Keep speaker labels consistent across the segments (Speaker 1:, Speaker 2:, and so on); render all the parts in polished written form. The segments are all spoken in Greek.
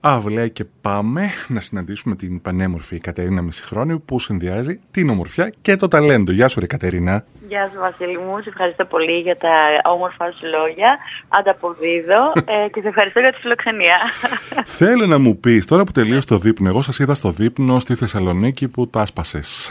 Speaker 1: Αύλια και πάμε να συναντήσουμε την πανέμορφη Κατερίνα Μεσηχρόνιου που συνδυάζει την ομορφιά και το ταλέντο. Γεια σου ρε Κατερίνα.
Speaker 2: Γεια σου Βασίλη μου, σε ευχαριστώ πολύ για τα όμορφα σου λόγια. Ανταποδίδω και σε ευχαριστώ για τη φιλοξενία.
Speaker 1: Θέλω να μου πεις, τώρα που τελείωσε το δείπνο, εγώ σας είδα στο δείπνο στη Θεσσαλονίκη που τα άσπασες.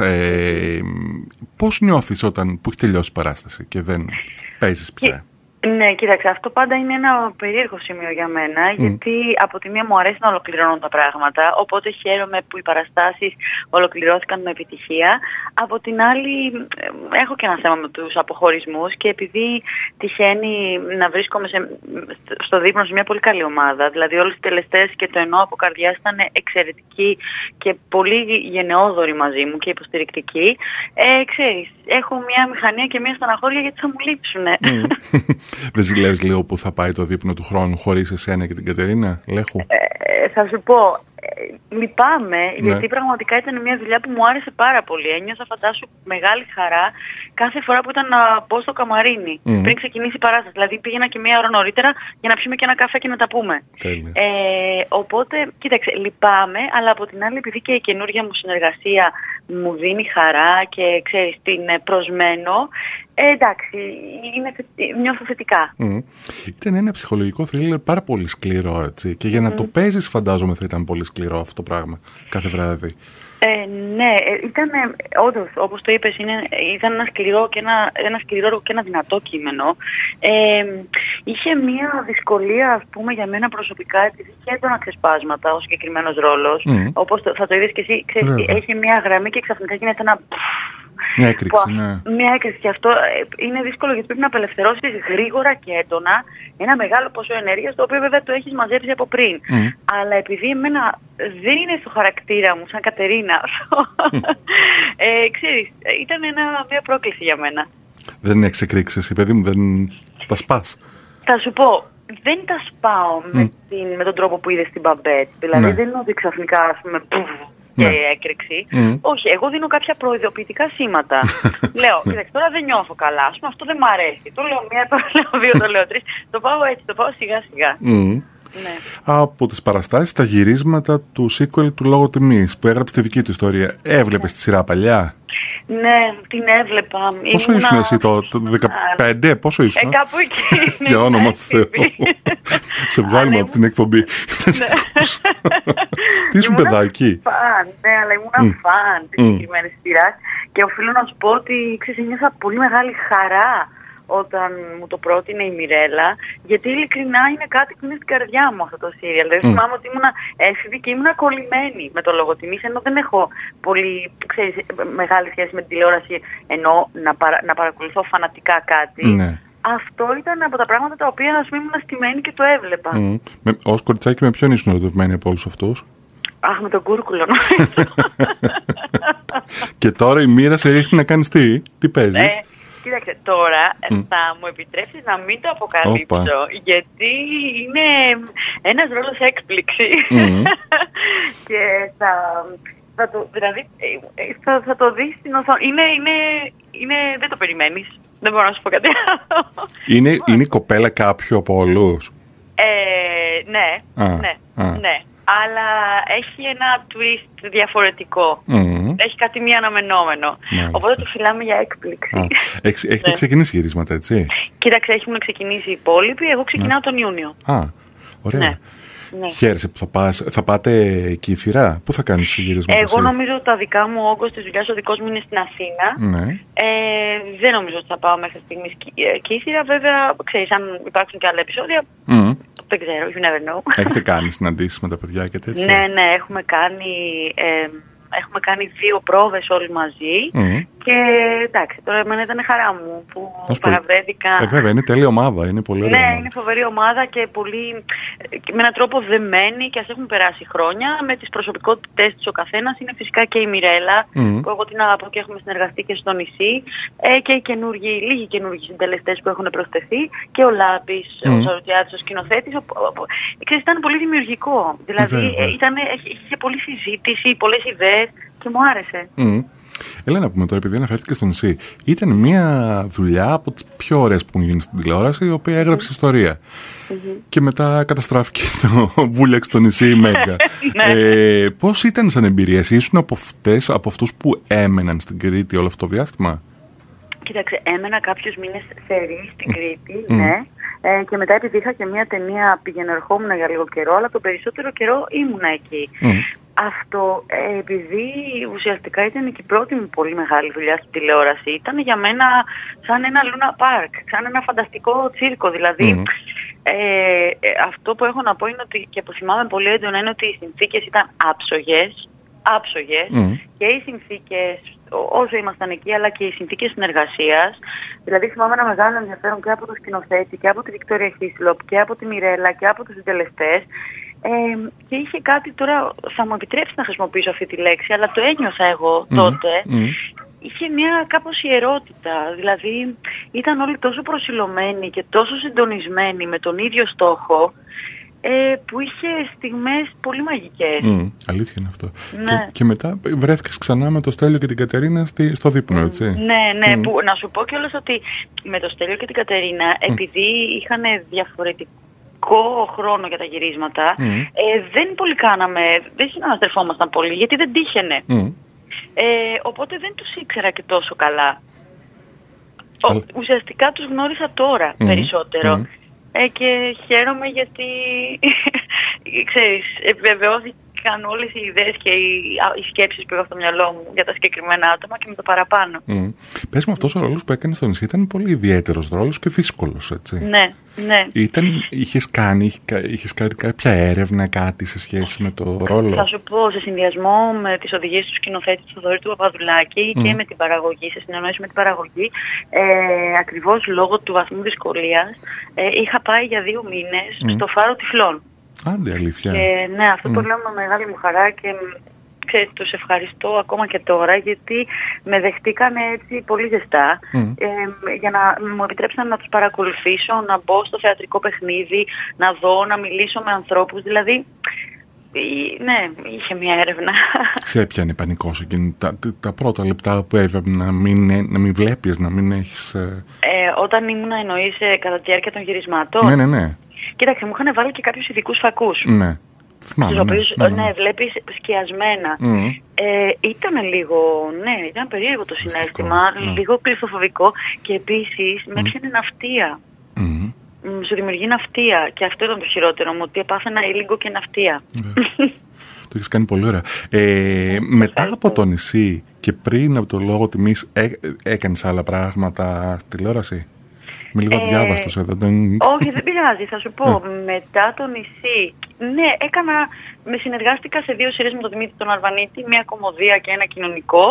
Speaker 1: Πώς νιώθεις όταν που έχει τελειώσει η παράσταση και δεν παίζεις πια?
Speaker 2: Ναι, κοίταξε, αυτό πάντα είναι ένα περίεργο σημείο για μένα, γιατί από τη μία μου αρέσει να ολοκληρώνω τα πράγματα, οπότε χαίρομαι που οι παραστάσεις ολοκληρώθηκαν με επιτυχία. Από την άλλη, έχω και ένα θέμα με τους αποχωρισμούς και επειδή τυχαίνει να βρίσκομαι στο δείπνο σε μια πολύ καλή ομάδα, δηλαδή όλους οι τελεστές και το εννοώ από καρδιάς ήταν εξαιρετικοί και πολύ γενναιόδοροι μαζί μου και υποστηρικτικοί. Ξέρεις, έχω μια μηχανία και μια στεναχώρια γιατί θα μου λείψουνε.
Speaker 1: Δεν ζηλεύεις λίγο που θα πάει το δείπνο του χρόνου χωρίς εσένα και την Κατερίνα Λέχου?
Speaker 2: Θα σου πω, λυπάμαι, γιατί πραγματικά ήταν μια δουλειά που μου άρεσε πάρα πολύ. Ένιωσα φαντάσου μεγάλη χαρά κάθε φορά που ήταν να μπω στο καμαρίνι πριν ξεκινήσει η παράσταση. Δηλαδή πήγαινα και μία ώρα νωρίτερα για να πιούμε και ένα καφέ και να τα πούμε. Οπότε, κοίταξε, λυπάμαι, αλλά από την άλλη, επειδή και η καινούργια μου συνεργασία μου δίνει χαρά και ξέρεις, την προσμένω. Εντάξει, νιώθω θετικά.
Speaker 1: Ήταν ένα ψυχολογικό θρίλερ πάρα πολύ σκληρό, έτσι. Και για να το παίζεις, φαντάζομαι θα ήταν πολύ σκληρό αυτό το πράγμα κάθε βράδυ.
Speaker 2: Ναι, ήταν όντως, όπως το είπες, ήταν ένα σκληρό και ένα δυνατό κείμενο. Είχε μία δυσκολία, ας πούμε, για μένα προσωπικά, επειδή είχε έντονα ξεσπάσματα ο συγκεκριμένος ρόλος. Όπως θα το είδες και εσύ, ξέρεις, έχει μία γραμμή και ξαφνικά γίνεται ένα...
Speaker 1: Μια έκρηξη, ναι.
Speaker 2: Μια έκρηξη, και αυτό είναι δύσκολο γιατί πρέπει να απελευθερώσεις γρήγορα και έντονα ένα μεγάλο ποσό ενέργειας, το οποίο βέβαια το έχεις μαζέψει από πριν. Αλλά επειδή εμένα δεν είναι στο χαρακτήρα μου σαν Κατερίνα, ξέρεις, ήταν μια πρόκληση για μένα.
Speaker 1: Δεν έχεις εκρήξει εσύ, παιδί μου, δεν τα σπάς?
Speaker 2: Θα σου πω, δεν τα σπάω με τον τρόπο που είδες στην Μπαμπέτ. Δηλαδή δεν είναι ότι ξαφνικά, ας πούμε, και έκρηξη. Όχι, εγώ δίνω κάποια προειδοποιητικά σήματα. Λέω, κοίταξε, τώρα δεν νιώθω καλά. Ας πούμε, αυτό δεν μου αρέσει. Το λέω μία, το λέω δύο, το λέω τρεις. Το πάω έτσι, το πάω σιγά σιγά. Ναι.
Speaker 1: Από τις παραστάσεις, τα γυρίσματα του sequel του Λόγω Τιμής που έγραψε τη δική του ιστορία, έβλεπες τη σειρά παλιά?
Speaker 2: Ναι, την έβλεπα.
Speaker 1: Πόσο ήσουν εσύ το 15, πόσο ήσουν?
Speaker 2: Κάπου εκεί.
Speaker 1: Για όνομα του Θεού. Σε βγάλουμε από την εκπομπή. Τι ήσουν παιδάκι?
Speaker 2: Ναι, αλλά ήμουν φαν της συγκεκριμένης σειράς και οφείλω να σου πω ότι ένιωσα πολύ μεγάλη χαρά όταν μου το πρότεινε η Μιρέλα, γιατί ειλικρινά είναι κάτι που είναι στην καρδιά μου αυτό το σύριαλ. Δηλαδή θυμάμαι ότι ήμουν έφηβη και ήμουν κολλημένη με το Λόγο Τιμής, ενώ δεν έχω πολύ, ξέρεις, μεγάλη σχέση με την τηλεόραση, ενώ να παρακολουθώ φανατικά κάτι.
Speaker 1: Ναι.
Speaker 2: Αυτό ήταν από τα πράγματα τα οποία, ας πούμε, ήμουν στημένη και το έβλεπα.
Speaker 1: Ως κοριτσάκι με ποιον ήσουν ερωτευμένη από όλους αυτούς?
Speaker 2: Αχ, με τον Κούρκουλο νομίζω. Και
Speaker 1: τώρα η μοίρα σε ρίχνει να κάνεις τι παίζεις?
Speaker 2: Κοίταξε, τώρα θα μου επιτρέψεις να μην το αποκαλύψω, γιατί είναι ένας ρόλος έκπληξη. Και θα το δεις στην οθόνη. Δεν το περιμένεις. Δεν μπορώ να σου πω κάτι άλλο.
Speaker 1: Είναι η κοπέλα κάποιο από όλους?
Speaker 2: Ναι. Αλλά έχει ένα twist διαφορετικό. Έχει κάτι μη αναμενόμενο. Οπότε το φυλάμε για έκπληξη.
Speaker 1: Έχετε ξεκινήσει γυρίσματα, έτσι?
Speaker 2: Κοίταξε, έχουν ξεκινήσει οι υπόλοιποι. Εγώ ξεκινάω τον Ιούνιο.
Speaker 1: Ωραία. Ναι. Χαίρεσαι που θα πάτε Κύθυρα? Πού θα κάνεις γυρίσματα?
Speaker 2: Εγώ νομίζω ότι τα δικά μου, ο όγκος της δουλειάς, ο δικός μου είναι στην Αθήνα. Δεν νομίζω ότι θα πάω μέχρι στιγμής Κύθυρα. Βέβαια, ξέρεις, αν υπάρξουν και άλλα επεισόδια, δεν ξέρω, you never know.
Speaker 1: Έχετε κάνει συναντήσεις με τα παιδιά και τέτοια?
Speaker 2: Ναι, έχουμε κάνει 2 πρόβες όλοι μαζί. Και εντάξει, τώρα εμένα ήταν χαρά μου που παραβρέθηκα.
Speaker 1: Βέβαια, είναι τέλεια ομάδα, είναι πολύ ωραία.
Speaker 2: Ναι, είναι φοβερή ομάδα και πολύ, με έναν τρόπο δεμένη, και ας έχουν περάσει χρόνια. Με τις προσωπικότητες της ο καθένας. Είναι φυσικά και η Μιρέλα, που εγώ την αγαπώ και έχουμε συνεργαστεί και στο νησί. Και οι λίγοι καινούργιοι συντελεστές που έχουν προσθεθεί. Και ο Λάμπης, ο Σαρουτιάδης, ο σκηνοθέτης. Ήταν πολύ δημιουργικό. Δηλαδή, είχε πολλή συζήτηση, πολλές ιδέες και μου άρεσε.
Speaker 1: Έλα πούμε τώρα, επειδή αναφέρθηκε στο νησί, ήταν μια δουλειά από τις πιο ωραίες που έχουν γίνει στην τηλεόραση, η οποία έγραψε ιστορία. Και μετά καταστράφηκε το βούλιαξ στο νησί η Μέγκα. Πώς ήταν σαν εμπειρίες, ήσουν από αυτούς που έμεναν στην Κρήτη όλο αυτό το διάστημα?
Speaker 2: Κοίταξε, έμενα κάποιους μήνες θερή στην Κρήτη, ναι. Και μετά επειδή είχα και μια ταινία πήγαινε ερχόμουν για λίγο καιρό, αλλά το περισσότερο καιρό ήμουνα εκεί. Αυτό επειδή ουσιαστικά ήταν και η πρώτη μου πολύ μεγάλη δουλειά στην τηλεόραση, ήταν για μένα σαν ένα Luna Park, σαν ένα φανταστικό τσίρκο. Δηλαδή αυτό που έχω να πω είναι ότι, και που θυμάμαι πολύ έντονα, είναι ότι οι συνθήκες ήταν άψογες και οι συνθήκες όσο ήμασταν εκεί, αλλά και οι συνθήκες συνεργασίας. Δηλαδή θυμάμαι ένα μεγάλο ενδιαφέρον και από το σκηνοθέτη και από τη Βικτόρια Χίσλοπ και από τη Μιρέλα και από τους συντελεστές. Και είχε κάτι, τώρα θα μου επιτρέψει να χρησιμοποιήσω αυτή τη λέξη, αλλά το ένιωσα εγώ τότε. Είχε μια κάπως ιερότητα, δηλαδή ήταν όλοι τόσο προσιλωμένοι και τόσο συντονισμένοι με τον ίδιο στόχο, που είχε στιγμές πολύ μαγικές.
Speaker 1: Αλήθεια είναι αυτό.
Speaker 2: Ναι.
Speaker 1: Και μετά βρέθηκες ξανά με το Στέλιο και την Κατερίνα στο δείπνο, έτσι?
Speaker 2: Ναι. Που, να σου πω κιόλας ότι με το Στέλιο και την Κατερίνα, επειδή είχαν διαφορετικό χρόνο για τα γυρίσματα, δεν πολύ δεν συναναστρεφόμασταν πολύ, γιατί δεν τύχαινε. Οπότε δεν τους ήξερα και τόσο καλά. Ουσιαστικά τους γνώρισα τώρα περισσότερο. Και χαίρομαι γιατί, ξέρεις, επιβεβαιώθηκαν όλες οι ιδέες και οι σκέψεις που είχα στο μυαλό μου για τα συγκεκριμένα άτομα και με το παραπάνω.
Speaker 1: Πες μου, αυτός ο ρόλος που έκανες στο νησί ήταν πολύ ιδιαίτερος ρόλος και δύσκολος, έτσι?
Speaker 2: Ναι.
Speaker 1: Είχες κάνει κάποια έρευνα, κάτι σε σχέση με το ρόλο?
Speaker 2: Θα σου πω, σε συνδυασμό με τις οδηγίες του σκηνοθέτη του Θοδωρή του Παπαδουλάκη και με την παραγωγή, σε συνεννόηση με την παραγωγή, ακριβώς λόγω του βαθμού δυσκολίας, είχα πάει για 2 μήνες στο Φάρο Τυφλών.
Speaker 1: Άντε, αλήθεια?
Speaker 2: Και ναι, αυτό το λέω με μεγάλη μου χαρά και τους ευχαριστώ ακόμα και τώρα, γιατί με δεχτήκανε έτσι πολύ ζεστά, για να μου επιτρέψαν να τους παρακολουθήσω, να μπω στο θεατρικό παιχνίδι, να δω, να μιλήσω με ανθρώπους. Δηλαδή, ναι, είχε μια έρευνα. Σε
Speaker 1: έπιανε πανικός εκείνη τα πρώτα λεπτά που έπρεπε να μην βλέπεις, να μην έχεις...
Speaker 2: Όταν ήμουν, εννοείς, κατά τη διάρκεια των γυρισμάτων?
Speaker 1: Ναι.
Speaker 2: Κοίταξε, μου είχαν βάλει και κάποιους ειδικούς φακούς.
Speaker 1: Ναι.
Speaker 2: Τους οποίους, βλέπεις σκιασμένα. Ήταν λίγο, ήταν περίεργο το συναίσθημα, λίγο κλειστοφοβικό, και επίσης με έπιανε ναυτία. Σου δημιουργεί ναυτία, και αυτό ήταν το χειρότερο μου, ότι έπαθαινα ήλιγκο και ναυτία.
Speaker 1: Το έχεις κάνει πολύ ωραία. Μετά από το νησί και πριν από το Λόγο Τιμής, έκανες άλλα πράγματα στη τηλεόραση? Με λίγο διάβαστος εδώ.
Speaker 2: Όχι, δεν πειράζει, θα σου πω. Μετά το νησί, ναι, συνεργάστηκα σε 2 σειρές με τον Δημήτρη τον Αρβανίτη, μια κομμωδία και ένα κοινωνικό.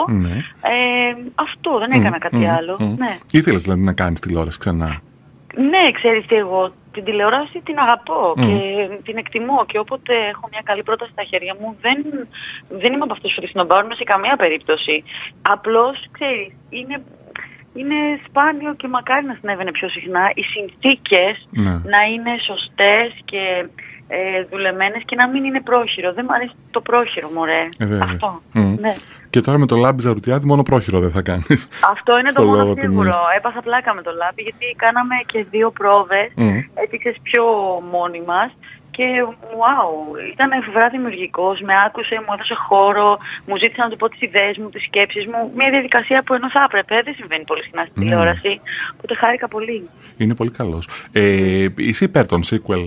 Speaker 2: Αυτό, δεν έκανα κάτι άλλο. Ναι.
Speaker 1: Ήθελες δηλαδή να κάνεις τηλεόραση ξανά?
Speaker 2: Ναι, ξέρεις τι, εγώ την τηλεόραση την αγαπώ και την εκτιμώ, και όποτε έχω μια καλή πρόταση στα χέρια μου, δεν είμαι από αυτούς που τη συνομπάρουν σε καμία περίπτωση. Απλώς, ξέρεις, είναι σπάνιο και μακάρι να συνέβαινε πιο συχνά οι συνθήκες να είναι σωστές και δουλεμένες και να μην είναι πρόχειρο. Δεν μου αρέσει το πρόχειρο, μωρέ. Αυτό. Ναι.
Speaker 1: Και τώρα με το Λάμπη Ζαρουτιάδη μόνο πρόχειρο δεν θα κάνεις?
Speaker 2: Αυτό είναι το μόνο σίγουρο. Έπαθα πλάκα με το Λάμπη, γιατί κάναμε και 2 πρόβες, έτσι πιο μόνοι μας. Και ήταν φοβερά δημιουργικός, με άκουσε, μου έδωσε χώρο, μου ζήτησε να του πω τις ιδέες μου, τις σκέψεις μου. Μια διαδικασία που ενώ θα έπρεπε, δεν συμβαίνει πολύ συχνά στην τηλεόραση. Οπότε χάρηκα πολύ. Είναι πολύ καλός.
Speaker 1: Είσαι υπέρ των sequel?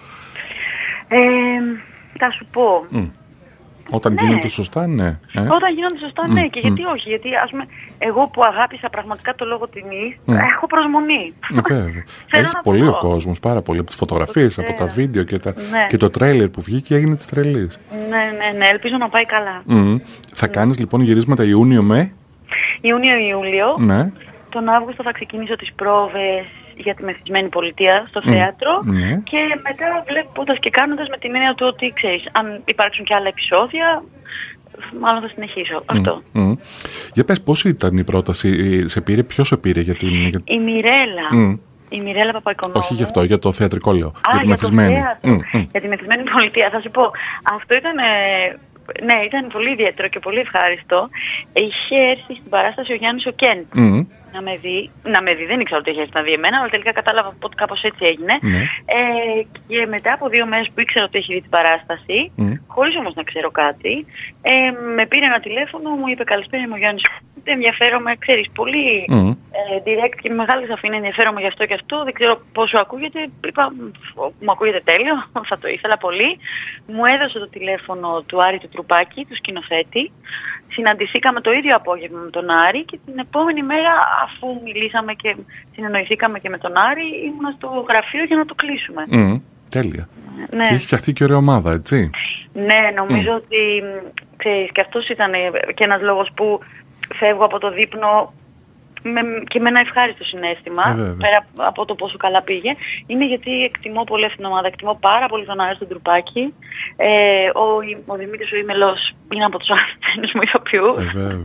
Speaker 2: Θα σου πω.
Speaker 1: Όταν γίνονται σωστά, ναι.
Speaker 2: Όταν γίνονται σωστά, ναι. Και γιατί όχι? Γιατί, ας πούμε, εγώ που αγάπησα πραγματικά το Λόγο Τιμής, έχω προσμονή.
Speaker 1: Βέβαια. Έχει πολύ ο κόσμος, πάρα πολύ. Από τις φωτογραφίες, από τα βίντεο και το τρέιλερ που βγήκε, έγινε της τρελής.
Speaker 2: Ναι. Ελπίζω να πάει καλά.
Speaker 1: Θα κάνεις λοιπόν γυρίσματα Ιούνιο με?
Speaker 2: Ιούνιο-Ιούλιο.
Speaker 1: Ναι.
Speaker 2: Τον Αύγουστο θα ξεκινήσω τις πρόβες για τη Μεθυσμένη Πολιτεία στο θέατρο, και μετά βλέποντας και κάνοντας, με την έννοια του ότι, ξέρεις, αν υπάρξουν και άλλα επεισόδια, μάλλον θα συνεχίσω. Αυτό.
Speaker 1: Για πες, πώς ήταν η πρόταση, ποιος σε πήρε για την...
Speaker 2: Η Μιρέλα. Η Μιρέλα Παπαϊκονόμου.
Speaker 1: Όχι γι' αυτό, για το θεατρικό λέω.
Speaker 2: Για τη Μεθυσμένη. Για τη Μεθυσμένη Πολιτεία. Θα σου πω, αυτό ήταν Ναι, ήταν πολύ ιδιαίτερο και πολύ ευχάριστο. Είχε έρθει στην παράσταση ο Γιάννης ο Κέντ. Να με δει, δεν ήξερα ότι είχε έρθει να δει εμένα, αλλά τελικά κατάλαβα ότι κάπως έτσι έγινε. Και μετά από 2 μέρες που ήξερα ότι έχει δει την παράσταση, χωρίς όμως να ξέρω κάτι, με πήρε ένα τηλέφωνο, μου είπε καλησπέρα, είμαι ο Γιάννης. Ενδιαφέρομαι, ξέρεις, πολύ direct και με μεγάλη σαφήνεια ενδιαφέρομαι γι' αυτό και αυτό. Δεν ξέρω πόσο ακούγεται. Είπα, μου ακούγεται τέλειο, θα το ήθελα πολύ. Μου έδωσε το τηλέφωνο του Άρη του Τρουπάκη, του σκηνοθέτη. Συναντηθήκαμε το ίδιο απόγευμα με τον Άρη και την επόμενη μέρα, αφού μιλήσαμε και συνεννοηθήκαμε και με τον Άρη, ήμουνα στο γραφείο για να το κλείσουμε.
Speaker 1: Τέλεια. Ναι. Και έχει φτιαχτεί και ωραία ομάδα, έτσι.
Speaker 2: Ναι, νομίζω ότι, ξέρεις, και αυτός ήταν και ένας λόγος που φεύγω από το δείπνο και με ένα ευχάριστο συναίσθημα, πέρα από το πόσο καλά πήγε, είναι γιατί εκτιμώ πολύ αυτήν την ομάδα. Εκτιμώ πάρα πολύ τον Άρη τον Τρουπάκη. Ο Δημήτρης ο Ήμελος είναι από τους αγαπημένους μου ηθοποιούς.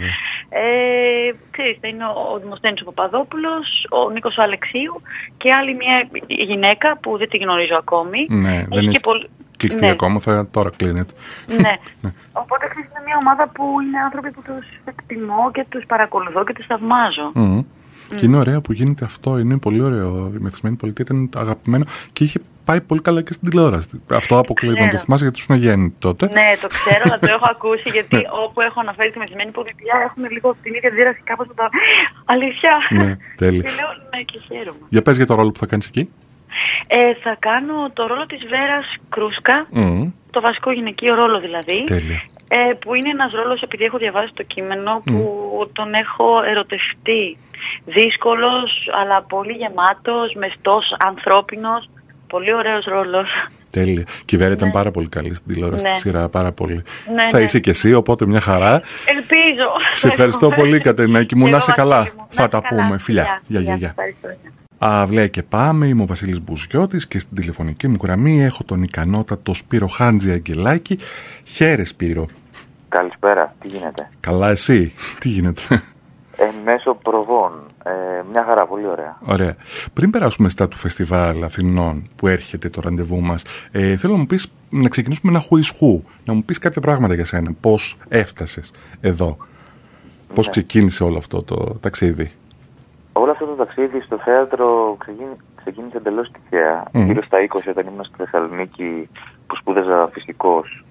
Speaker 2: Ξέρεις, θα είναι ο Δημοσθένης ο Παπαδόπουλος, ο Νίκος ο Αλεξίου και άλλη μια γυναίκα που δεν τη γνωρίζω ακόμη.
Speaker 1: Ναι, δεν έχει κλειστεί ακόμα, τώρα κλείνεται.
Speaker 2: Ναι. Οπότε είναι μια ομάδα που είναι άνθρωποι που τους εκτιμώ και τους παρακολουθώ και τους θαυμάζω.
Speaker 1: Και είναι ωραίο που γίνεται αυτό, είναι πολύ ωραίο. Η Μεθυσμένη Πολιτεία ήταν αγαπημένο και είχε πάει πολύ καλά και στην τηλεόραση. Αυτό αποκλείεται να το θυμάσαι γιατί ήσουν γέννητη τότε.
Speaker 2: Ναι, το ξέρω, αλλά το έχω ακούσει γιατί όπου έχω αναφέρει τη Μεθυσμένη Πολιτεία έχουμε λίγο την ίδια αντίδραση κάπως με τα αλήθεια.
Speaker 1: Ναι, τέλεια.
Speaker 2: Και λέω ναι και χαίρομαι.
Speaker 1: Για πες για το ρόλο που θα κάνεις εκεί.
Speaker 2: Θα κάνω το ρόλο της Βέρας Κρούσκα, το βασικό γυναικείο ρόλο δηλαδή.
Speaker 1: Τέλεια.
Speaker 2: Που είναι ένας ρόλος, επειδή έχω διαβάσει το κείμενο, που τον έχω ερωτευτεί. Δύσκολος, αλλά πολύ γεμάτος, μεστός, ανθρώπινος. Πολύ ωραίος ρόλος.
Speaker 1: Τέλεια. Και η Βέρα ήταν πάρα πολύ καλή στην τηλεόραση στη σειρά, πάρα πολύ. Θα είσαι και εσύ, οπότε μια χαρά.
Speaker 2: Ελπίζω.
Speaker 1: Σε ευχαριστώ πολύ, Κατερινάκη μου. Να είσαι καλά. Θα τα πούμε. Φιλιά. Γεια. Αυλαία και πάμε, είμαι ο Βασίλης Μπουζιώτης και στην τηλεφωνική μου γραμμή έχω τον ικανότατο Σπύρο Χάντζη Αγγελάκη. Χαίρε Σπύρο.
Speaker 3: Καλησπέρα, τι γίνεται?
Speaker 1: Καλά εσύ, τι γίνεται?
Speaker 3: Μέσω προβών, μια χαρά, πολύ ωραία.
Speaker 1: Ωραία. Πριν περάσουμε στα του Φεστιβάλ Αθηνών που έρχεται το ραντεβού μας, θέλω να μου πεις, να ξεκινήσουμε ένα χουισχού, να μου πεις κάποια πράγματα για σένα, πώς έφτασες εδώ, πώς ξεκίνησε όλο αυτό το ταξίδι.
Speaker 3: Όλο αυτό το ταξίδι στο θέατρο ξεκίνησε εντελώς τυχαία. Γύρω στα 20 όταν ήμουν στη Θεσσαλονίκη που σπούδαζα φυσικός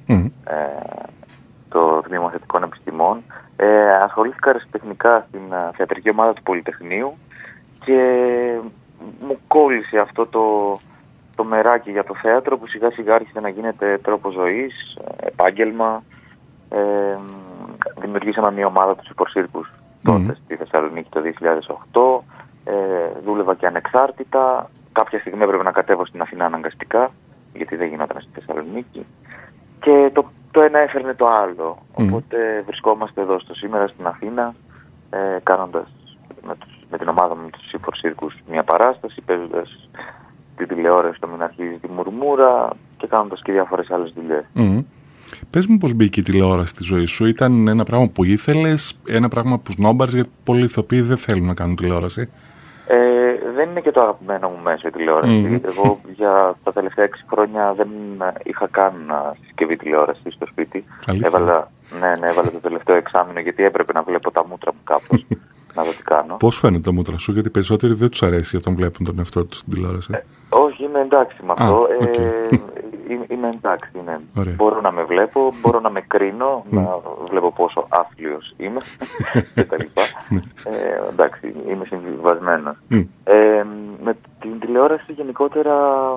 Speaker 3: το Τμήμα Θετικών Επιστημών. Ασχολήθηκα αριστοτεχνικά στην θεατρική ομάδα του Πολυτεχνείου και μου κόλλησε αυτό το μεράκι για το θέατρο που σιγά σιγά άρχισε να γίνεται τρόπο ζωής, επάγγελμα. Δημιουργήσαμε μια ομάδα του Υπορσύρκους τότε στη Θεσσαλονίκη το 2008. Δούλευα και ανεξάρτητα. Κάποια στιγμή έπρεπε να κατέβω στην Αθηνά αναγκαστικά, γιατί δεν γινόταν στη Θεσσαλονίκη. Και το ένα έφερνε το άλλο. Οπότε βρισκόμαστε εδώ στο σήμερα στην Αθήνα, κάνοντας με την ομάδα μου τους Υπορσύρκους μια παράσταση, παίζοντας τη τηλεόραση στο Μην Αρχίζει τη Μουρμούρα και κάνοντας και διάφορες άλλες δουλειές.
Speaker 1: Πες μου πώς μπήκε η τηλεόραση στη ζωή σου. Ήταν ένα πράγμα που ήθελες, ένα πράγμα που σνόμπαρες, γιατί πολλοί ηθοποιοί δεν θέλουν να κάνουν τηλεόραση.
Speaker 3: Δεν είναι και το αγαπημένο μου μέσο η τηλεόραση. Εγώ για τα τελευταία 6 χρόνια δεν είχα καν συσκευή τηλεόραση στο σπίτι. Έβαλα το τελευταίο εξάμηνο γιατί έπρεπε να βλέπω τα μούτρα μου κάπως. Να δω τι κάνω. Πώς
Speaker 1: φαίνεται τα μούτρα σου, γιατί περισσότεροι δεν τους αρέσει όταν βλέπουν τον εαυτό τους στην τηλεόραση.
Speaker 3: Όχι, είμαι εντάξει με αυτό. Είμαι εντάξει. Μπορώ να με βλέπω, μπορώ να με κρίνω, να βλέπω πόσο άθλιος είμαι κτλ. Εντάξει, είμαι συμβιβασμένος. Με την τηλεόραση γενικότερα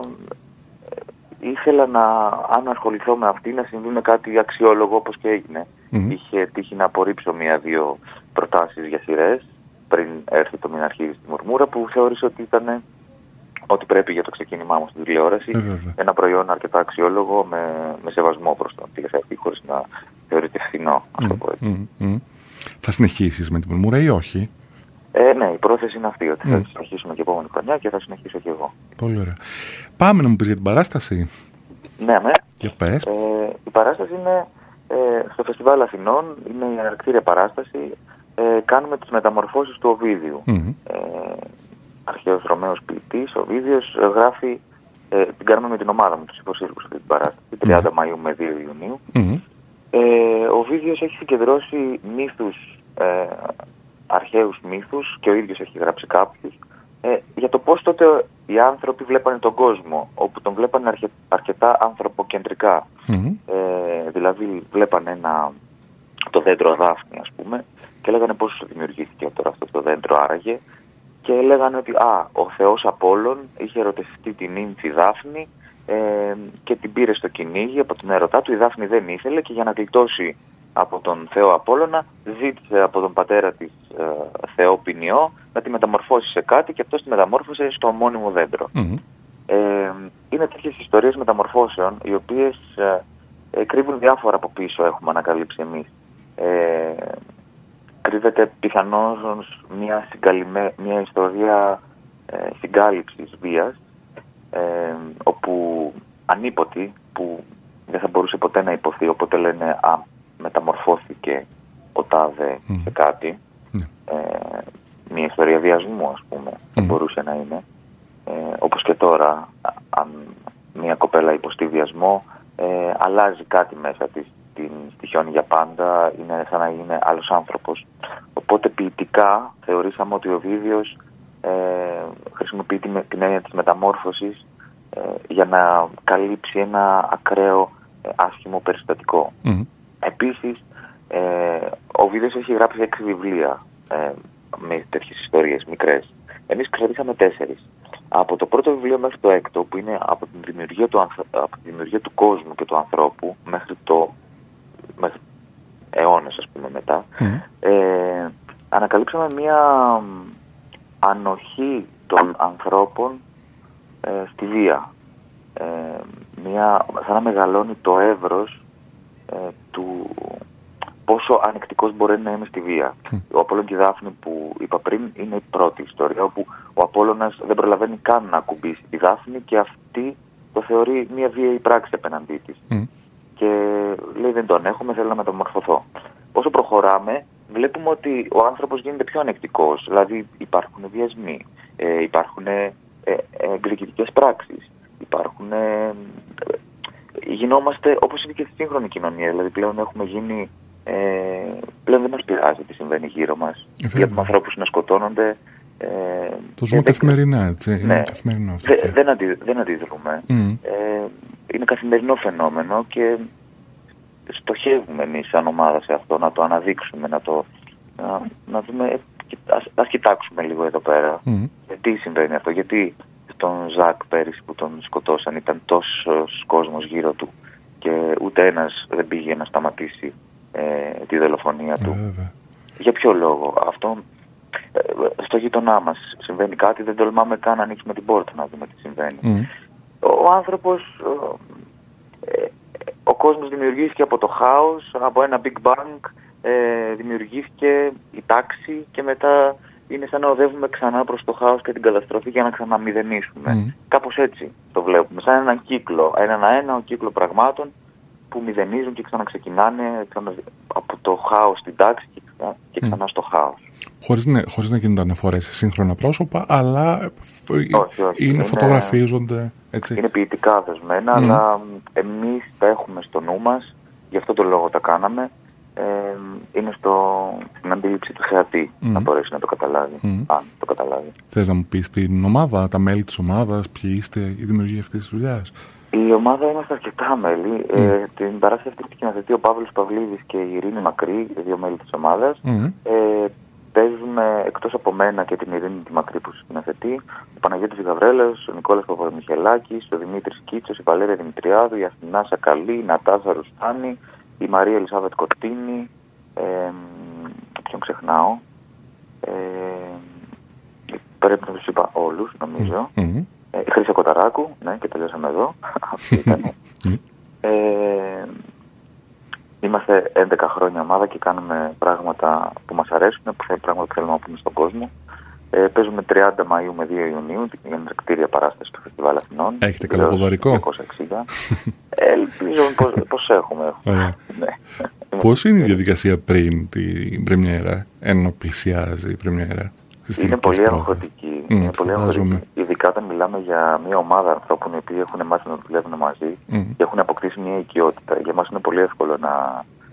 Speaker 3: ήθελα αν ασχοληθώ με αυτή να συμβεί με κάτι αξιόλογο όπως και έγινε. Είχε τύχει να απορρίψω 1-2 προτάσεις για σειρές πριν έρθει το Μην Αρχίζει τη Μουρμούρα που θεώρησα ότι ήταν ό,τι πρέπει για το ξεκίνημά μου στην τηλεόραση. Ένα προϊόν αρκετά αξιόλογο με σεβασμό προς τον τηλεθεατή χωρίς να θεωρείται φθηνό.
Speaker 1: Θα συνεχίσεις με τη Μουρμούρα ή όχι?
Speaker 3: Ναι, η πρόθεση είναι αυτή, ότι θα συνεχίσουμε και επόμενη χρονιά και θα συνεχίσω και εγώ.
Speaker 1: Πολύ ωραία. Πάμε να μου πεις για την παράσταση.
Speaker 3: Ναι.
Speaker 1: Για πες.
Speaker 3: Η παράσταση είναι στο Φεστιβάλ Αθηνών, είναι η αναρκτήρια παράσταση. Κάνουμε τις μεταμορφώσεις του Οβίδιου. Αρχαίος Ρωμαίος ποιητής, ο Οβίδιος γράφει, την κάνουμε με την ομάδα μου, τους Υπορσύρκους αυτή την παράσταση, 30 Μαΐου με 2 Ιουνίου. Ο Βίβιος έχει συγκεντρώσει μύθους, αρχαίους μύθους, και ο ίδιος έχει γράψει κάποιους, για το πώς τότε οι άνθρωποι βλέπανε τον κόσμο, όπου τον βλέπανε αρκετά ανθρωποκεντρικά. Δηλαδή βλέπανε το δέντρο Δάφνη, ας πούμε, και λέγανε πώς δημιουργήθηκε τώρα αυτό το δέντρο άραγε, και λέγανε ότι ο θεός Απόλλων είχε ερωτευτεί την νύμφη Δάφνη και την πήρε στο κυνήγι από τον έρωτά του. Η Δάφνη δεν ήθελε και για να γλιτώσει από τον θεό Απόλλωνα ζήτησε από τον πατέρα της θεό Ποινιό να τη μεταμορφώσει σε κάτι, και αυτός τη μεταμόρφωσε στο ομώνυμο δέντρο. Είναι τέτοιες ιστορίες μεταμορφώσεων οι οποίες κρύβουν διάφορα από πίσω, έχουμε ανακαλύψει εμείς. Κρύβεται πιθανώς μια ιστορία συγκάλυψης βίας, όπου ανίποτη, που δεν θα μπορούσε ποτέ να υποθεί, οπότε λένε μεταμορφώθηκε ο τάδε σε κάτι. Μια ιστορία βιασμού, ας πούμε, θα μπορούσε να είναι. Όπως και τώρα, αν μια κοπέλα υποστεί βιασμό, αλλάζει κάτι μέσα της, την στοιχιώνει για πάντα, είναι σαν να είναι άλλος άνθρωπος. Οπότε ποιητικά θεωρήσαμε ότι ο Βίβιος χρησιμοποιεί την έννοια της μεταμόρφωσης για να καλύψει ένα ακραίο άσχημο περιστατικό. Επίσης, ο Βίβιος έχει γράψει 6 βιβλία με τέτοιες ιστορίες μικρές. Εμείς κρατήσαμε 4. Από το πρώτο βιβλίο μέχρι το 6ο, που είναι από την δημιουργία του κόσμου και του ανθρώπου μέχρι αιώνες, ας πούμε, μετά, ανακαλύψαμε μία ανοχή των ανθρώπων στη βία. Σαν να μεγαλώνει το εύρος του πόσο ανεκτικός μπορεί να είναι στη βία. Ο Απόλλων και η Δάφνη που είπα πριν είναι η πρώτη ιστορία, όπου ο Απόλλωνας δεν προλαβαίνει καν να ακουμπήσει τη Δάφνη και αυτή το θεωρεί μια βίαιη πράξη απέναντί της. Και λέει δεν τον έχουμε, θέλω να μεταμορφωθώ. Όσο προχωράμε βλέπουμε ότι ο άνθρωπος γίνεται πιο ανεκτικός, δηλαδή υπάρχουν βιασμοί, υπάρχουν εκδικητικές πράξεις, γινόμαστε όπως είναι και στη σύγχρονη κοινωνία, δηλαδή πλέον έχουμε γίνει, πλέον δεν μας πειράζει τι συμβαίνει γύρω μας, για τους ανθρώπους να σκοτώνονται.
Speaker 1: Το ζούμε καθημερινά, έτσι. Ναι, είναι καθημερινό αυτό.
Speaker 3: Δεν αντιδρούμε. Είναι καθημερινό φαινόμενο και στοχεύουμε εμείς σαν ομάδα σε αυτό, να το αναδείξουμε, να δούμε, ας κοιτάξουμε λίγο εδώ πέρα. Γιατί συμβαίνει αυτό, γιατί τον Ζακ πέρυσι που τον σκοτώσαν ήταν τόσος κόσμος γύρω του και ούτε ένας δεν πήγε να σταματήσει τη δολοφονία του. Για ποιο λόγο? Αυτό στο γείτονά μας συμβαίνει κάτι, δεν τολμάμε καν να ανοίξουμε την πόρτα να δούμε τι συμβαίνει. Ο άνθρωπος, ο κόσμος δημιουργήθηκε από το χάος, από ένα Big Bang δημιουργήθηκε η τάξη και μετά είναι σαν να οδεύουμε ξανά προς το χάος και την καταστροφή για να ξαναμηδενίσουμε. Κάπως έτσι το βλέπουμε, σαν έναν κύκλο, έναν κύκλο πραγμάτων που μηδενίζουν και ξαναξεκινάνε από το χάος στην τάξη και ξανά στο χάος.
Speaker 1: Χωρίς να γίνονται αναφορές σε σύγχρονα πρόσωπα, αλλά όχι, φωτογραφίζονται. Έτσι.
Speaker 3: Είναι ποιητικά δεσμένα, αλλά εμείς τα έχουμε στο νου μας, γι' αυτό το λόγο τα κάναμε. Είναι στην αντίληψη του θεατή να μπορέσει να το καταλάβει, αν το καταλάβει.
Speaker 1: Θες να μου πεις την ομάδα, τα μέλη της ομάδας, ποιοι είστε, η δημιουργία αυτής της δουλειάς?
Speaker 3: Η ομάδα είμαστε αρκετά μέλη. Την παράσταση αυτή τη σκηνοθετεί ο Παύλος Παυλίδης και η Ειρήνη Μακρύ, οι 2 μέλη της ομάδας. Παίζουμε εκτός από μένα και την Ειρήνη τη Μακρύ που σκηνοθετεί, ο Παναγιώτης Γαβρέλας, ο Νικόλας Παπαμιχελάκης, ο Δημήτρης Κίτσος, η Βαλέρια Δημητριάδου, η Αθηνά Σακαλή, η Νατάζα Ρουστάνη, η Μαρία Ελισάβετ Κοτίνη, ποιον ξεχνάω, πρέπει να τους είπα όλους νομίζω, η Χρύσα Κοταράκου, ναι, και τελειώσαμε εδώ. Αυτή ήταν. Είμαστε 11 χρόνια ομάδα και κάνουμε πράγματα που μας αρέσουν, πράγματα που θέλουμε να πούμε στον κόσμο. Παίζουμε 30 Μαΐου με 2 Ιουνίου, την κτίρια παράσταση του Φεστιβάλ Αθηνών.
Speaker 1: Έχετε καλοποδαρικό?
Speaker 3: 260. Ελπίζω πως έχουμε.
Speaker 1: Πώς είναι η διαδικασία πριν την πρεμιέρα, ενώ πλησιάζει η πρεμιέρα?
Speaker 3: Είναι πολύ αγχωτική. Ειδικά όταν μιλάμε για μια ομάδα ανθρώπων οι οποίοι έχουν μάθει να δουλεύουν μαζί και έχουν αποκτήσει μια οικειότητα. Για μας είναι πολύ εύκολο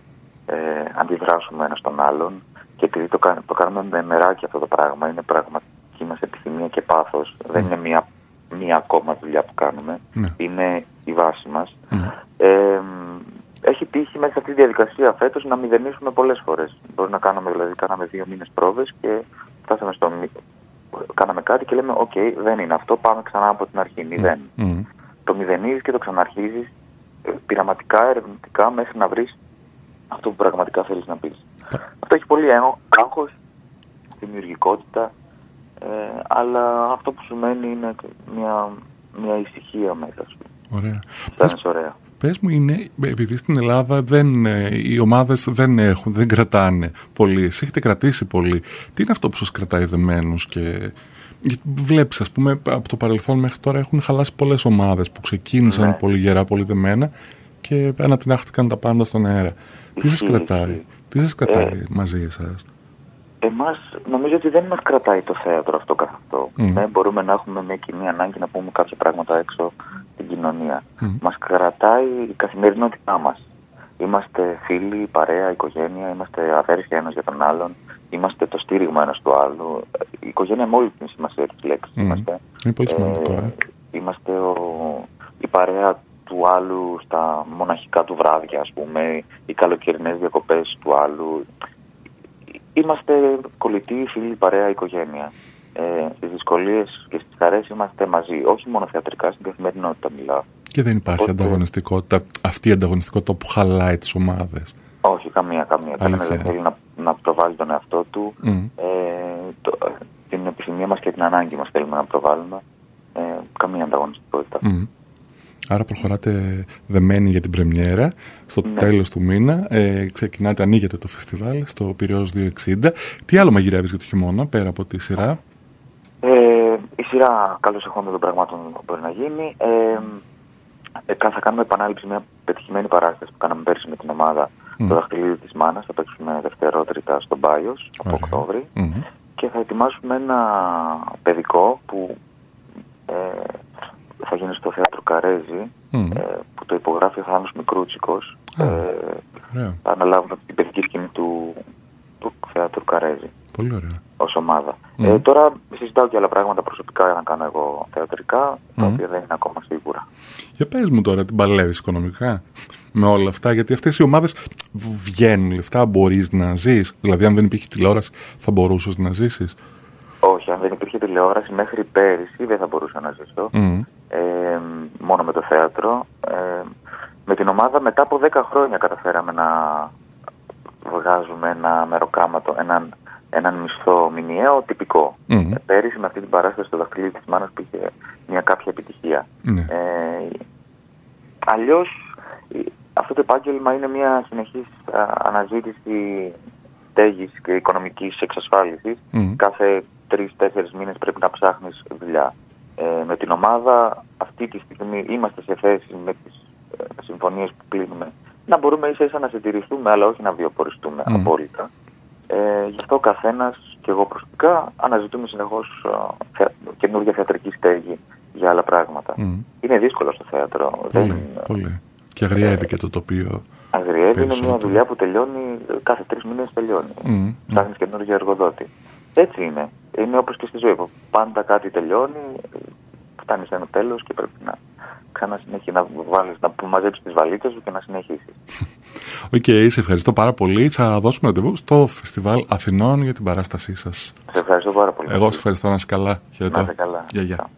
Speaker 3: αντιδράσουμε ένας στον άλλον, και επειδή το κάνουμε με μεράκι αυτό το πράγμα, είναι πραγματική μας επιθυμία και πάθος, δεν είναι μία ακόμα δουλειά που κάνουμε, είναι η βάση μας. Έχει τύχει μέσα σε αυτή τη διαδικασία φέτος να μηδενίσουμε πολλές φορές. Μπορεί να κάναμε 2 μήνες πρόβες και φτάσαμε κάναμε κάτι και λέμε «ΟΚ, δεν είναι αυτό, πάμε ξανά από την αρχή, 0». Το μηδενίζεις και το ξαναρχίζεις πειραματικά, ερευνητικά, μέχρι να βρεις αυτό που πραγματικά θέλεις να πεις. Αυτό έχει πολύ άγχος, δημιουργικότητα, αλλά αυτό που σου μένει είναι μια ησυχία μέσα σου.
Speaker 1: Ωραία.
Speaker 3: Ωραία.
Speaker 1: Πες μου, επειδή στην Ελλάδα οι ομάδες δεν κρατάνε πολύ, εσείς έχετε κρατήσει πολύ. Τι είναι αυτό που σας κρατάει δεμένους? Και βλέπεις, ας πούμε, από το παρελθόν μέχρι τώρα έχουν χαλάσει πολλές ομάδες που ξεκίνησαν πολύ γερά, πολύ δεμένα και ανατινάχτηκαν τα πάντα στον αέρα. Τι σας κρατάει μαζί εσάς?
Speaker 3: Εμάς νομίζω ότι δεν μας κρατάει το θέατρο αυτό καθ' αυτό. Ναι, μπορούμε να έχουμε μια κοινή ανάγκη να πούμε κάποια πράγματα έξω στην κοινωνία. Μας κρατάει η καθημερινότητά μας. Είμαστε φίλοι, παρέα, οικογένεια, είμαστε αδέρφια ένας για τον άλλον, είμαστε το στήριγμα ένας του άλλου. Η οικογένεια με όλη την σημασία της λέξης είμαστε.
Speaker 1: Είναι πολύ σημαντικό.
Speaker 3: Είμαστε η παρέα του άλλου στα μοναχικά του βράδια, ας πούμε, οι καλοκαιρινές διακοπές του άλλου. Είμαστε κολλητοί, φίλοι, παρέα, οικογένεια. Στις δυσκολίες και στις χαρές είμαστε μαζί. Όχι μόνο θεατρικά, στην καθημερινότητα μιλάω.
Speaker 1: Και δεν υπάρχει ανταγωνιστικότητα, αυτή η ανταγωνιστικότητα που χαλάει τις ομάδες?
Speaker 3: Όχι, καμία. Κανένας δεν θέλει να προβάλλει τον εαυτό του. Την επιθυμία μας και την ανάγκη μας θέλουμε να προβάλλουμε. Καμία ανταγωνιστικότητα.
Speaker 1: Άρα προχωράτε δεμένοι για την πρεμιέρα στο τέλος του μήνα. Ανοίγεται το φεστιβάλ στο Πειραιώς 260. Τι άλλο μαγειρεύεις για το χειμώνα πέρα από τη σειρά?
Speaker 3: Η σειρά καλώς εχόντων των πραγμάτων μπορεί να γίνει. Θα κάνουμε επανάληψη μια πετυχημένη παράσταση που κάναμε πέρσι με την ομάδα, το Δαχτυλίδι της Μάνας. Θα παίξουμε Δευτερότριτα στον Πάιος από Οκτώβρη. Και θα ετοιμάσουμε ένα παιδικό που θα γίνει στο Θέατρο Καρέζη, που το υπογράφει ο Θάνος Μικρούτσικος. Θα αναλάβουμε την παιδική σκηνή του Θέατρου Καρέζη.
Speaker 1: Πολύ ωραία.
Speaker 3: Ως ομάδα. Τώρα συζητάω και άλλα πράγματα προσωπικά να κάνω εγώ θεατρικά, τα οποία δεν είναι ακόμα σίγουρα.
Speaker 1: Για πες μου τώρα, την παλεύεις οικονομικά με όλα αυτά? Γιατί αυτές οι ομάδες βγαίνουν λεφτά, μπορείς να ζεις? Δηλαδή, αν δεν υπήρχε τηλεόραση, θα μπορούσες να ζήσεις?
Speaker 3: Όχι, αν δεν υπήρχε τηλεόραση μέχρι πέρυσι δεν θα μπορούσα να ζήσω. Μόνο με το θέατρο. Με την ομάδα μετά από 10 χρόνια καταφέραμε να βγάζουμε ένα μεροκάματο, έναν μισθό μηνιαίο τυπικό. Πέρυσι με αυτή την παράσταση στο Δαχτυλίδι της Μάνας που είχε μια κάποια επιτυχία. Αλλιώς αυτό το επάγγελμα είναι μια συνεχής αναζήτηση στέγης και οικονομικής εξασφάλισης. Κάθε 3-4 μήνες πρέπει να ψάχνεις δουλειά. Με την ομάδα αυτή τη στιγμή είμαστε σε θέση με τις συμφωνίες που κλείνουμε να μπορούμε ίσα-ίσα να συντηρηθούμε, αλλά όχι να βιοποριστούμε απόλυτα. Γι' αυτό ο καθένας και εγώ προσωπικά αναζητούμε συνεχώς καινούργια θεατρική στέγη για άλλα πράγματα. Είναι δύσκολο στο θέατρο.
Speaker 1: Πολύ. Και αγριεύει και το τοπίο.
Speaker 3: Αγριεύει, είναι μια δουλειά που τελειώνει κάθε 3 μήνες τελειώνει. Ψάχνεις καινούργιο εργοδότη. Έτσι είναι. Είναι όπως και στη ζωή. Πάντα κάτι τελειώνει, φτάνει σε ένα τέλος και πρέπει να ξανασυνεχίσεις, να μαζέψεις τις βαλίτσες σου και να συνεχίσεις.
Speaker 1: Σε ευχαριστώ πάρα πολύ. Θα δώσουμε ραντεβού στο Φεστιβάλ Αθηνών για την παράστασή σας.
Speaker 3: Σε ευχαριστώ πάρα πολύ.
Speaker 1: Εγώ σε ευχαριστώ, να είσαι καλά.
Speaker 3: Να είσαι καλά.
Speaker 1: Γεια.